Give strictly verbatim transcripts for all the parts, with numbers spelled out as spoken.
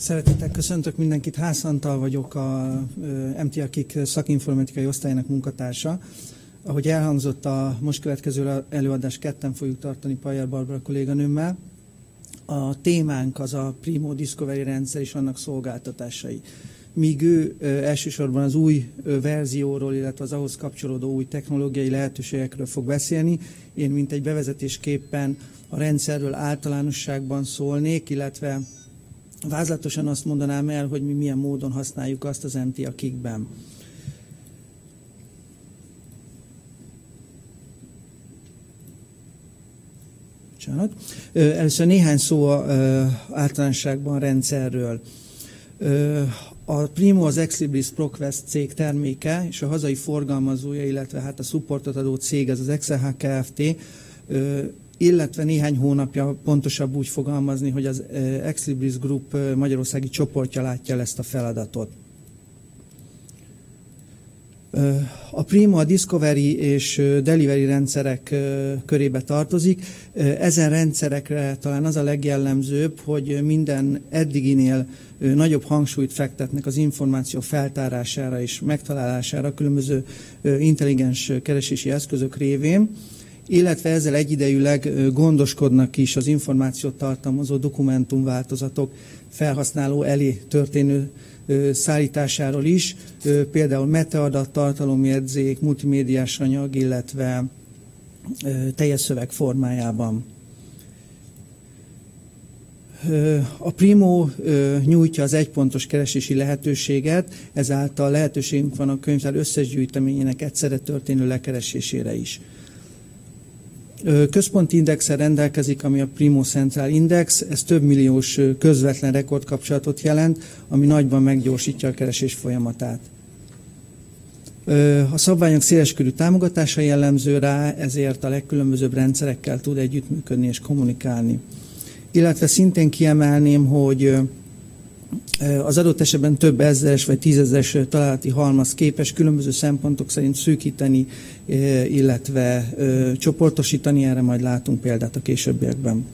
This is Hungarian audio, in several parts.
Szeretettel köszöntök mindenkit, Hász Antal vagyok, a em té á KIK szakinformatikai osztályának munkatársa. Ahogy elhangzott, a most következő előadást ketten fogjuk tartani Pajer Barbara kolléganőmmel. A témánk az a Primo Discovery rendszer és annak szolgáltatásai. Míg ő elsősorban az új verzióról, illetve az ahhoz kapcsolódó új technológiai lehetőségekről fog beszélni, én mint egy bevezetésképpen a rendszerről általánosságban szólnék, illetve vázlatosan azt mondanám el, hogy mi milyen módon használjuk azt az em té á KIK-ben. Bocsánat. Először néhány szó általánosságban a rendszerről. A Primo az Exlibris ProQuest cég terméke, és a hazai forgalmazója, illetve hát a supportot adó cég, ez az Exelhack Kft., illetve néhány hónapja, pontosabb úgy fogalmazni, hogy az Exlibris Group magyarországi csoportja látja el ezt a feladatot. A Primo a Discovery és Delivery rendszerek körébe tartozik. Ezen rendszerekre talán az a legjellemzőbb, hogy minden eddiginél nagyobb hangsúlyt fektetnek az információ feltárására és megtalálására különböző intelligens keresési eszközök révén, illetve ezzel egyidejűleg gondoskodnak is az információt tartalmazó dokumentumváltozatok felhasználó elé történő szállításáról is, például metaadat, tartalomjegyzék, multimédiás anyag, illetve teljes szöveg formájában. A Primo nyújtja az egypontos keresési lehetőséget, ezáltal lehetőségünk van a könyvtár összes gyűjteményének egyszerre történő lekeresésére is. Központi indexel rendelkezik, ami a Primo Central Index, ez több milliós közvetlen rekordkapcsolatot jelent, ami nagyban meggyorsítja a keresés folyamatát. A szabványok széleskörű támogatása jellemző rá, ezért a legkülönbözőbb rendszerekkel tud együttműködni és kommunikálni. Illetve szintén kiemelném, hogy az adott esetben több ezeres vagy tízezeres találati halmaz képes különböző szempontok szerint szűkíteni, illetve csoportosítani, erre majd látunk példát a későbbiekben.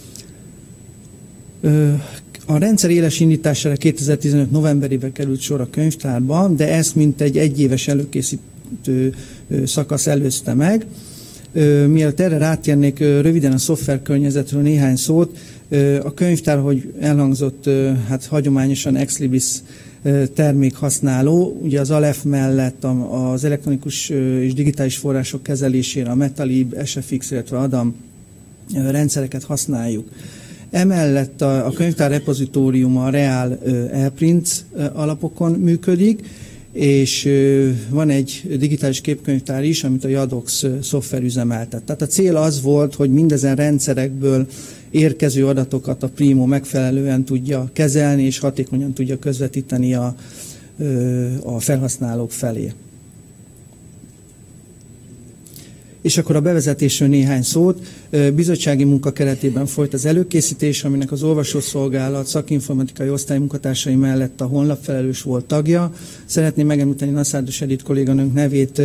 A rendszer éles indítására kétezer-tizenöt novemberében került sor a könyvtárban, de ezt mint egy egyéves előkészítő szakasz előzte meg. Mielőtt erre rátérnék, röviden a szoftver környezetről néhány szót. A könyvtár, hogy elhangzott, hát hagyományosan Exlibris termékhasználó, ugye az Aleph mellett az elektronikus és digitális források kezelésére a Metalib, es ef iksz, illetve Adam rendszereket használjuk. Emellett a, a könyvtár repozitóriuma a Real ePrint alapokon működik, és van egy digitális képkönyvtár is, amit a Yadox szoftver üzemeltet. Tehát a cél az volt, hogy mindezen rendszerekből érkező adatokat a Primo megfelelően tudja kezelni, és hatékonyan tudja közvetíteni a, a felhasználók felé. És akkor a bevezetésről néhány szót. Bizottsági munka keretében folyt az előkészítés, aminek az olvasószolgálat szakinformatikai osztály munkatársai mellett a honlapfelelős volt tagja. Szeretném megemlíteni Naszádos Edith kolléganőnk nevét,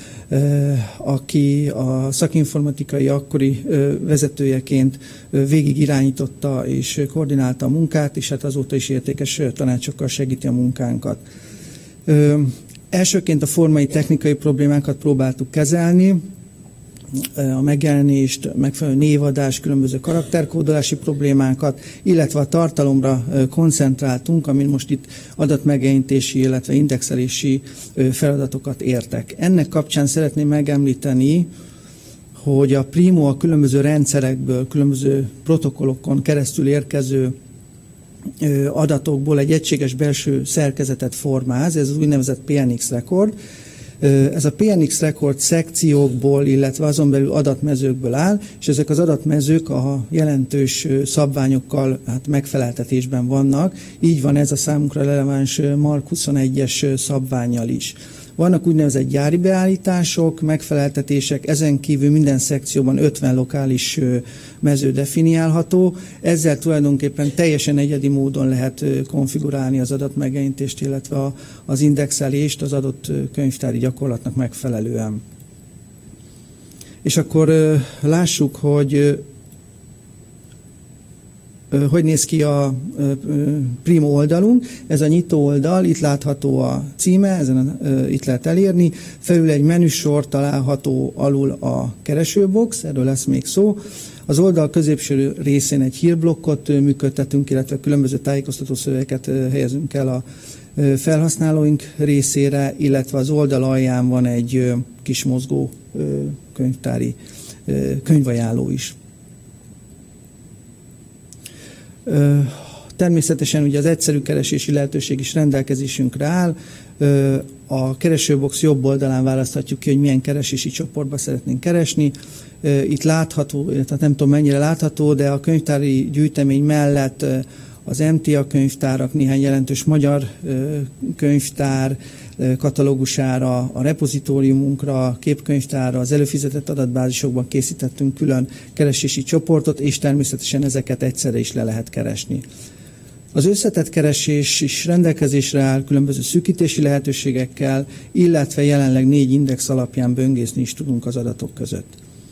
aki a szakinformatikai akkori vezetőjeként végig irányította és koordinálta a munkát, és hát azóta is értékes tanácsokkal segíti a munkánkat. Elsőként a formai technikai problémákat próbáltuk kezelni, a megjelenést, megfelelő névadás, különböző karakterkódolási problémákat, illetve a tartalomra koncentráltunk, amin most itt adatmegjelenítési, illetve indexelési feladatokat értek. Ennek kapcsán szeretném megemlíteni, hogy a Primo a különböző rendszerekből, különböző protokollokon keresztül érkező adatokból egy egységes belső szerkezetet formáz, ez az úgynevezett pé en iksz record. Ez a pé en iksz record szekciókból, illetve azon belül adatmezőkből áll, és ezek az adatmezők a jelentős szabványokkal hát megfeleltetésben vannak. Így van ez a számunkra releváns MARC huszonegyes szabvánnyal is. Vannak úgynevezett gyári beállítások, megfeleltetések, ezen kívül minden szekcióban ötven lokális mező definiálható. Ezzel tulajdonképpen teljesen egyedi módon lehet konfigurálni az adatmegjelenítést, illetve az indexelést az adott könyvtári gyakorlatnak megfelelően. És akkor lássuk, hogy hogy néz ki a Primo oldalunk. Ez a nyitó oldal, itt látható a címe, ezen a, itt lehet elérni. Felül egy menüsor található, alul a keresőbox, erről lesz még szó. Az oldal középső részén egy hírblokkot működtetünk, illetve különböző tájékoztató szövegeket helyezünk el a felhasználóink részére, illetve az oldal alján van egy kis mozgó könyvtári könyvajánló is. Természetesen ugye az egyszerű keresési lehetőség is rendelkezésünkre áll. A keresőbox jobb oldalán választhatjuk ki, hogy milyen keresési csoportba szeretnénk keresni. Itt látható, tehát nem tudom mennyire látható, de a könyvtári gyűjtemény mellett az em té á könyvtárak, néhány jelentős magyar könyvtár katalógusára, a repozitóriumunkra, a képkönyvtárra, az előfizetett adatbázisokban készítettünk külön keresési csoportot, és természetesen ezeket egyszerre is le lehet keresni. Az összetett keresés is rendelkezésre áll különböző szűkítési lehetőségekkel, illetve jelenleg négy index alapján böngészni is tudunk az adatok között.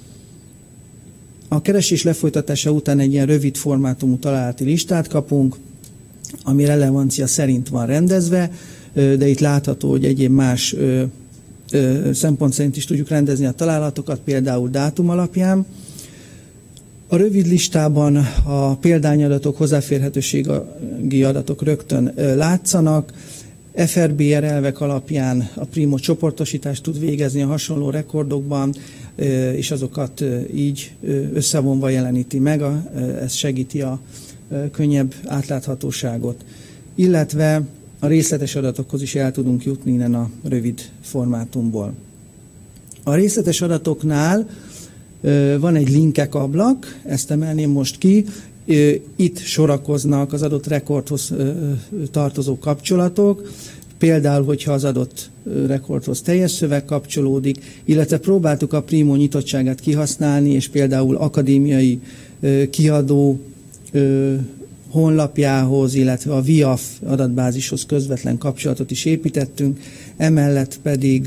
A keresés lefolytatása után egy ilyen rövid formátumú találati listát kapunk, ami relevancia szerint van rendezve, de itt látható, hogy egyéb más szempont szerint is tudjuk rendezni a találatokat, például dátum alapján. A rövid listában a példányadatok, hozzáférhetőségi adatok rögtön látszanak. ef er bé er elvek alapján a Primo csoportosítást tud végezni a hasonló rekordokban, és azokat így összevonva jeleníti meg, ez segíti a könnyebb átláthatóságot. Illetve a részletes adatokhoz is el tudunk jutni innen a rövid formátumból. A részletes adatoknál van egy linkek ablak, ezt emelném most ki. Itt sorakoznak az adott rekordhoz tartozó kapcsolatok, például, hogyha az adott rekordhoz teljes szöveg kapcsolódik, illetve próbáltuk a Primo nyitottságát kihasználni, és például akadémiai kiadó honlapjához, illetve a vé i á ef adatbázishoz közvetlen kapcsolatot is építettünk, emellett pedig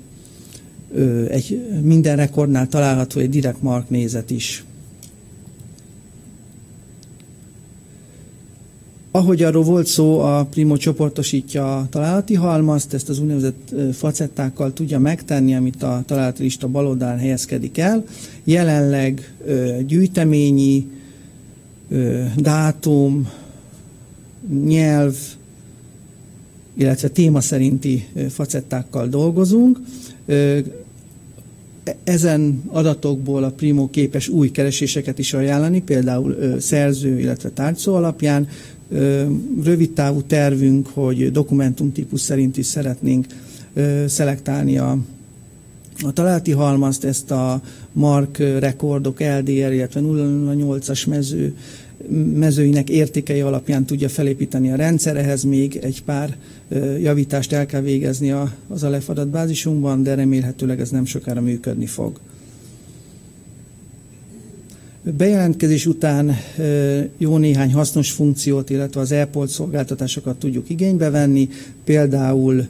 egy minden rekordnál található egy direct mark nézet is. Ahogy arról volt szó, a Primo csoportosítja a találati halmazt, ezt az úgynevezett facettákkal tudja megtenni, amit a találati lista bal oldalán helyezkedik el. Jelenleg gyűjteményi, dátum, nyelv, illetve téma szerinti facettákkal dolgozunk. Ezen adatokból a Primo képes új kereséseket is ajánlani, például szerző, illetve tárgyszó alapján. Rövid távú tervünk, hogy dokumentumtípus szerint is szeretnénk szelektálni a, a találati halmazt, ezt a mark rekordok, el dé er, illetve nulla nyolcas mező, mezőinek értékei alapján tudja felépíteni a rendszer. Ehhez még egy pár javítást el kell végezni az Aleph adatbázisunkban, de remélhetőleg ez nem sokára működni fog. Bejelentkezés után jó néhány hasznos funkciót, illetve az e-polc szolgáltatásokat tudjuk igénybe venni, például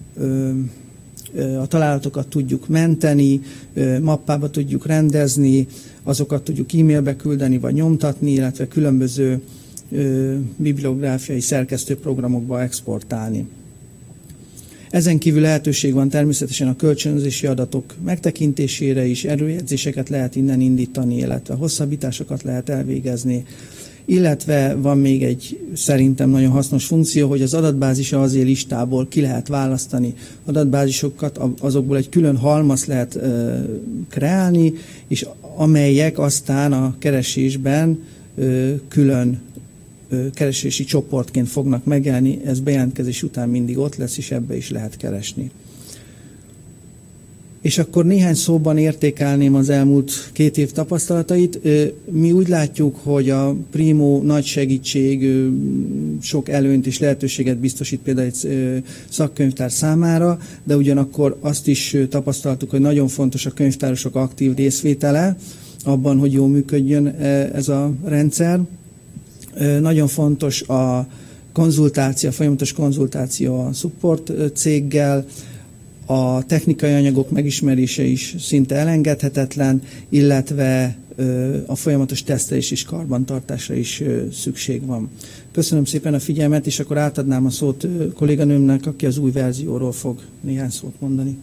a találatokat tudjuk menteni, mappába tudjuk rendezni, azokat tudjuk e-mailbe küldeni vagy nyomtatni, illetve különböző bibliográfiai szerkesztőprogramokba exportálni. Ezen kívül lehetőség van természetesen a kölcsönzési adatok megtekintésére is, erőjegyzéseket lehet innen indítani, illetve hosszabbításokat lehet elvégezni, illetve van még egy szerintem nagyon hasznos funkció, hogy az adatbázis az listából ki lehet választani adatbázisokat, azokból egy külön halmazt lehet ö, kreálni, és amelyek aztán a keresésben ö, külön ö, keresési csoportként fognak megjelenni, ez bejelentkezés után mindig ott lesz, és ebbe is lehet keresni. És akkor néhány szóban értékelném az elmúlt két év tapasztalatait. Mi úgy látjuk, hogy a Primo nagy segítség, sok előnyt és lehetőséget biztosít például egy szakkönyvtár számára, de ugyanakkor azt is tapasztaltuk, hogy nagyon fontos a könyvtárosok aktív részvétele abban, hogy jól működjön ez a rendszer. Nagyon fontos a konzultáció, a folyamatos konzultáció a support céggel, a technikai anyagok megismerése is szinte elengedhetetlen, illetve a folyamatos tesztelés és karbantartásra is szükség van. Köszönöm szépen a figyelmet, és akkor átadnám a szót kolléganőmnek, aki az új verzióról fog néhány szót mondani.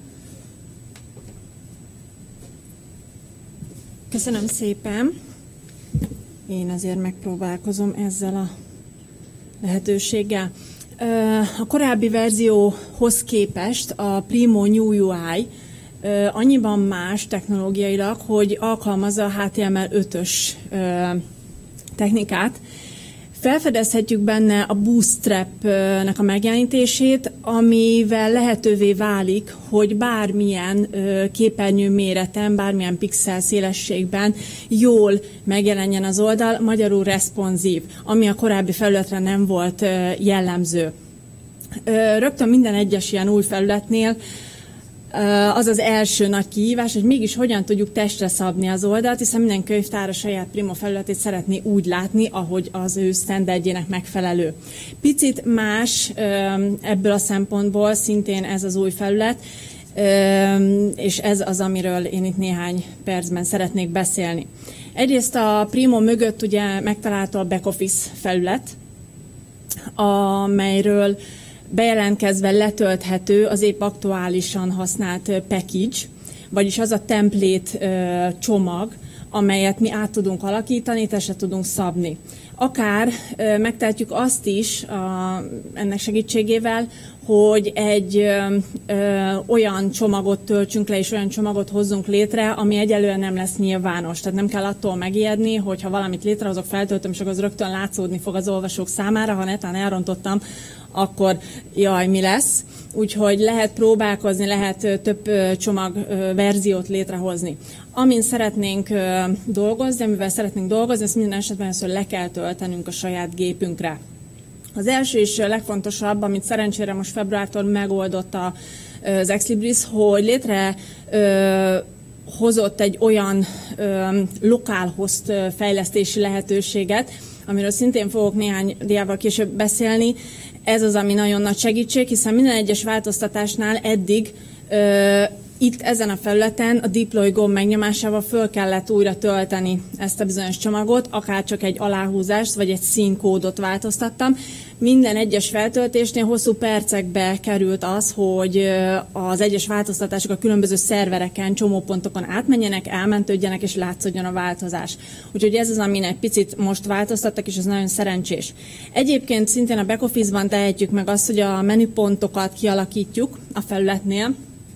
Köszönöm szépen. Én azért megpróbálkozom ezzel a lehetőséggel. A korábbi verzióhoz képest a Primo New U I annyiban más technológiailag, hogy alkalmazza a H T M L ötös technikát. Felfedezhetjük benne a bootstrap-nek a megjelenítését, amivel lehetővé válik, hogy bármilyen képernyő méreten, bármilyen pixel szélességben jól megjelenjen az oldal, magyarul responsív, ami a korábbi felületre nem volt jellemző. Rögtön minden egyes ilyen új felületnél az az első nagy kihívás, hogy mégis hogyan tudjuk testre szabni az oldalt, hiszen minden könyvtár a saját Primo felületét szeretné úgy látni, ahogy az ő standardjének megfelelő. Picit más ebből a szempontból szintén ez az új felület, és ez az, amiről én itt néhány percben szeretnék beszélni. Egyrészt a Primo mögött ugye megtalálható a back office felület, amelyről bejelentkezve letölthető az épp aktuálisan használt package, vagyis az a template csomag, amelyet mi át tudunk alakítani, testre tudunk szabni. Akár megtehetjük azt is a, ennek segítségével, hogy egy ö, ö, olyan csomagot töltsünk le, és olyan csomagot hozzunk létre, ami egyelőre nem lesz nyilvános. Tehát nem kell attól megijedni, hogy ha valamit létrehozok, feltöltöm, és akkor az rögtön látszódni fog az olvasók számára, ha netán elrontottam, akkor jaj, mi lesz. Úgyhogy lehet próbálkozni, lehet több csomag verziót létrehozni. Amin szeretnénk dolgozni, amivel szeretnénk dolgozni, ezt minden esetben először le kell töltenünk a saját gépünkre. Az első és legfontosabb, amit szerencsére most februártól megoldott az Exlibris, hogy létre hozott egy olyan localhost fejlesztési lehetőséget, amiről szintén fogok néhány diával később beszélni. Ez az, ami nagyon nagy segítség, hiszen minden egyes változtatásnál eddig ö, itt ezen a felületen a Deploy gomb megnyomásával föl kellett újra tölteni ezt a bizonyos csomagot, akár csak egy aláhúzást vagy egy színkódot változtattam. Minden egyes feltöltésnél hosszú percekbe került az, hogy az egyes változtatások a különböző szervereken, csomópontokon átmenjenek, elmentődjenek és látszódjon a változás. Úgyhogy ez az, amin egy picit most változtattak, és ez nagyon szerencsés. Egyébként szintén a back office-ban tehetjük meg azt, hogy a menüpontokat kialakítjuk a felületnél.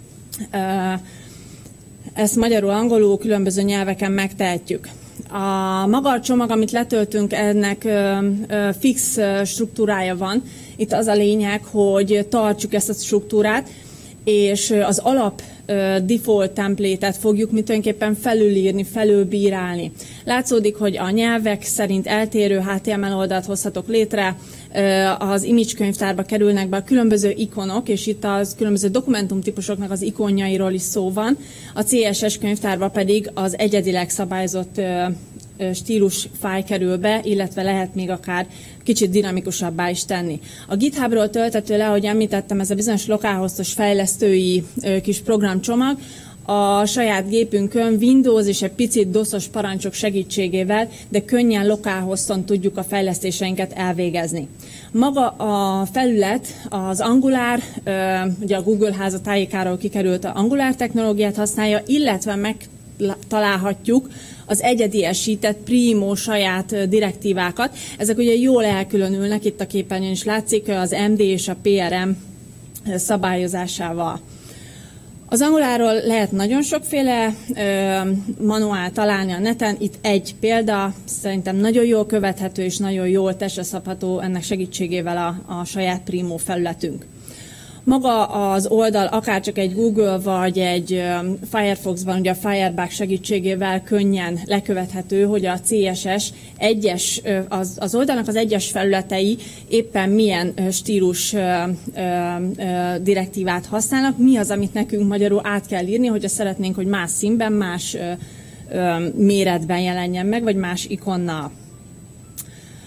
Ezt magyarul, angolul, különböző nyelveken megtehetjük. A maga a csomag, amit letöltünk, ennek ö, ö, fix struktúrája van. Itt az a lényeg, hogy tartsuk ezt a struktúrát, és az alap ö, default template-et fogjuk mi tulajdonképpen felülírni, felülbírálni. Látszódik, hogy a nyelvek szerint eltérő H T M L oldalt hozhatok létre, az image könyvtárba kerülnek be a különböző ikonok, és itt az különböző dokumentumtípusoknak az ikonjairól is szó van. A C S S könyvtárba pedig az egyedileg szabályozott stílus fájl kerül be, illetve lehet még akár kicsit dinamikusabbá is tenni. A GitHubról tölthető le, ahogy említettem, ez a bizonyos localhostos fejlesztői kis programcsomag, a saját gépünkön Windows és egy picit doszos parancsok segítségével, de könnyen localhoston tudjuk a fejlesztéseinket elvégezni. Maga a felület, az Angular, ugye a Google háza tájékáról kikerült a Angular technológiát használja, illetve megtalálhatjuk az egyediesített Primo saját direktívákat. Ezek ugye jól elkülönülnek, itt a képernyőn is látszik, az M D és a P R M szabályozásával. Az Angularról lehet nagyon sokféle ö, manuál találni a neten. Itt egy példa, szerintem nagyon jól követhető és nagyon jól testre szabható ennek segítségével a, a saját Primo felületünk. Maga az oldal akár csak egy Google vagy egy Firefoxban, ugye a Firebug segítségével könnyen lekövethető, hogy a C S S egyes, az, az oldalnak az egyes felületei éppen milyen stílus ö, ö, direktívát használnak, mi az, amit nekünk magyarul át kell írni, hogyha szeretnénk, hogy más színben, más ö, ö, méretben jelenjen meg, vagy más ikonnal.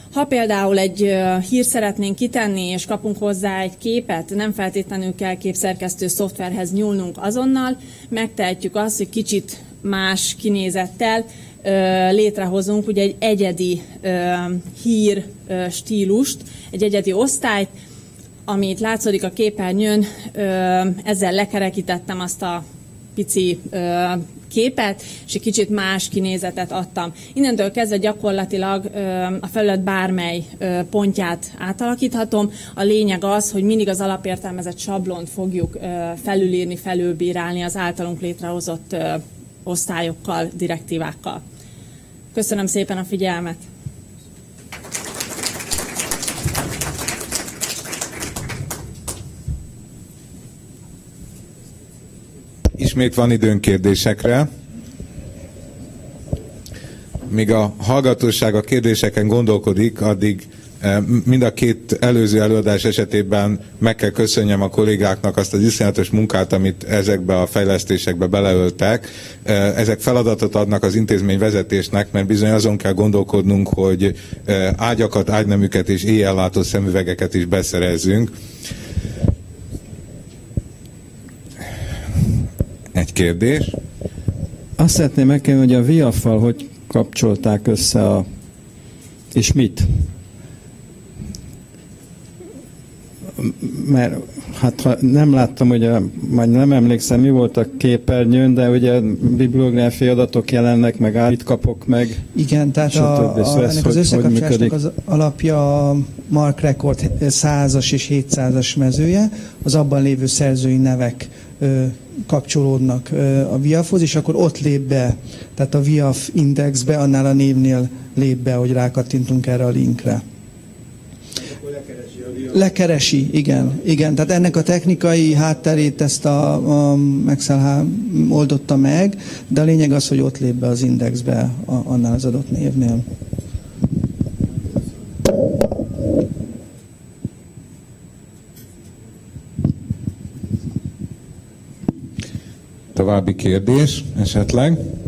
Ha például egy hírt szeretnénk kitenni, és kapunk hozzá egy képet, nem feltétlenül kell képszerkesztő szoftverhez nyúlnunk azonnal, megtehetjük azt, hogy kicsit más kinézettel létrehozunk ugye egy egyedi hír stílust, egy egyedi osztályt, amit látszódik a képernyőn, ezzel lekerekítettem azt a pici képet, és egy kicsit más kinézetet adtam. Innentől kezdve gyakorlatilag a felület bármely pontját átalakíthatom. A lényeg az, hogy mindig az alapértelmezett sablont fogjuk felülírni, felülbírálni az általunk létrehozott osztályokkal, direktívákkal. Köszönöm szépen a figyelmet! Ismét van időnk kérdésekre. Míg a hallgatóság a kérdéseken gondolkodik, addig mind a két előző előadás esetében meg kell köszönjem a kollégáknak azt az iszonyatos munkát, amit ezekbe a fejlesztésekbe beleöltek. Ezek feladatot adnak az intézmény vezetésnek, mert bizony azon kell gondolkodnunk, hogy ágyakat, ágyneműket és éjjellátó szemüvegeket is beszerezzünk. Egy kérdés. Azt szeretném megkérdezni, hogy a vé i á ef-val hogy kapcsolták össze a... és mit? Mert hát ha nem láttam, hogy a, majd nem emlékszem, mi volt a képernyőn, de ugye bibliográfiai adatok jelennek, meg mit kapok meg. Igen, tehát a, a, szóval ennek az összekapcsolásnak az alapja a Mark Record százas és hétszázas mezője, az abban lévő szerzői nevek ö, kapcsolódnak ö, a vé i á ef-hoz, és akkor ott lép be, tehát a vé i á ef indexbe, annál a névnél lép be, hogy rákattintunk erre a linkre. Lekeresi, igen, igen. Tehát ennek a technikai hátterét ezt a, a Excel oldotta meg, de a lényeg az, hogy ott lép be az indexbe a, annál az adott névnél. További kérdés esetleg?